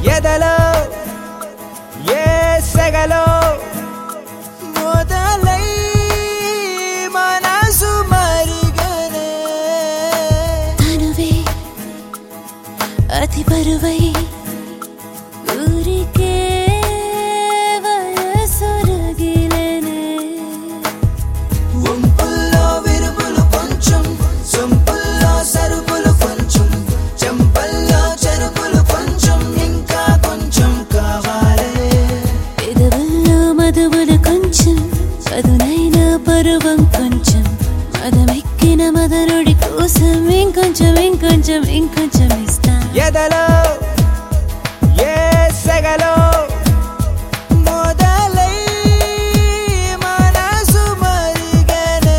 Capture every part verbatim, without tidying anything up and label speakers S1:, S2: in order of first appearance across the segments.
S1: ఎదలో ఏ సెగలో మొదలై మనసు మరిగనే
S2: తనువే అతి బరువై ఊరికే వయసు రగిలనే
S1: వంపుల్లో విరుపులు కొంచెం సొంపుల్లో సరుపులు కొంచెం చెంపల్లో చెరుపులు కొంచెం ఇంకా కొంచెం కావాలే
S2: పెదవుల్లో మధువులు కొంచెం పదునైన పరువం కొంచెం మదమెక్కిన మదనుడి కోసం ఇంకొంచెం ఇంకొంచెం ఇంకొంచెం ఇస్తా
S1: ఎదలో ఏ సెగలో మొదలై మనసు మరిగనే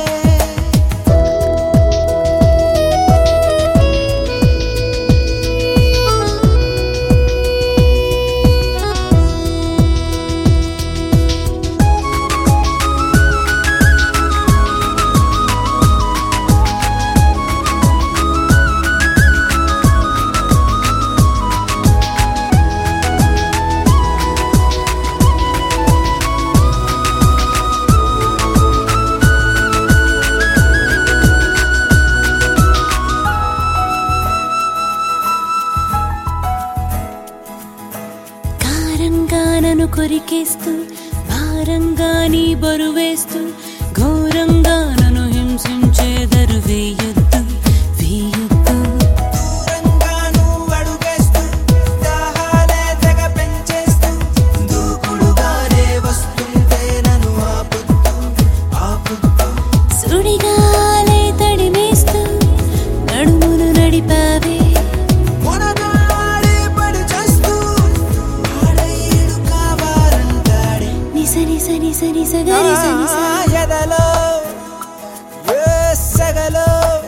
S2: కారంగా నన్ను కొరికేస్తూ భారంగా నీ బరువేస్తూ ఘోరంగా నన్ను హింసించే దరువేయొద్దు వేయొద్దు
S1: దూరంగా నువ్వు అడుగేస్తూ దాహాలే తెగ పెంచేస్తూ దూకుడుగానే వస్తుంటే నన్ను ఆపుతూ ఆపుతూ
S2: సుడిగాలే తడిమేస్తూ నడుమును నడిపావే
S1: కొనగాడే పడి చేస్తూ ఆడేడు కావాలంటాడే
S2: నిస నిస నిస నిస గరి స నిస
S1: ఎదలో ఏ సెగలో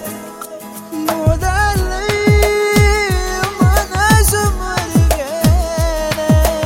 S1: మొదలై మనసు మరిగేనే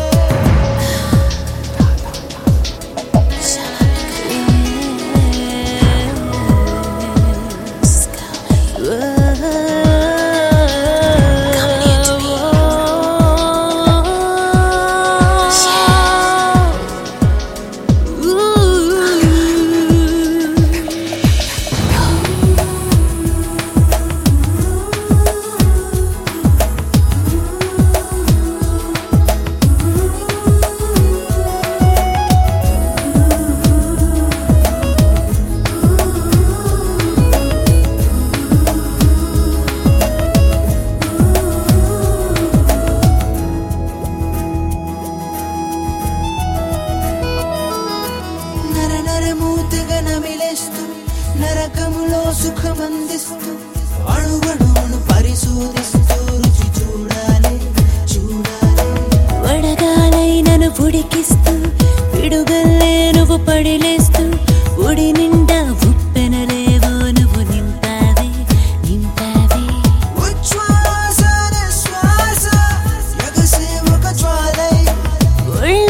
S1: నర నరమూతగా నమిలేస్తూ నరకములో సుఖమందిస్తూ అణువణువును పరిశోధిస్తూ రుచి చూడాలి చూడాలి
S2: వడగాలై నన్ను పుడికిస్తూ పిడుగల్లే నువ్వు పడిలేస్తూ ఉడి నిండా ఉప్పెనలేవో నువ్వు నింపావే నింపావే
S1: ఉచ్ఛ్వాస నిశ్వాస ఎగసే ఒక జ్వాలై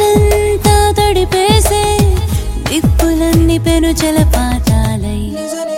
S2: ఒళ్ళంతా తడిపేసే నిప్పులన్నీ పెను జలపాతాలై
S1: నిజ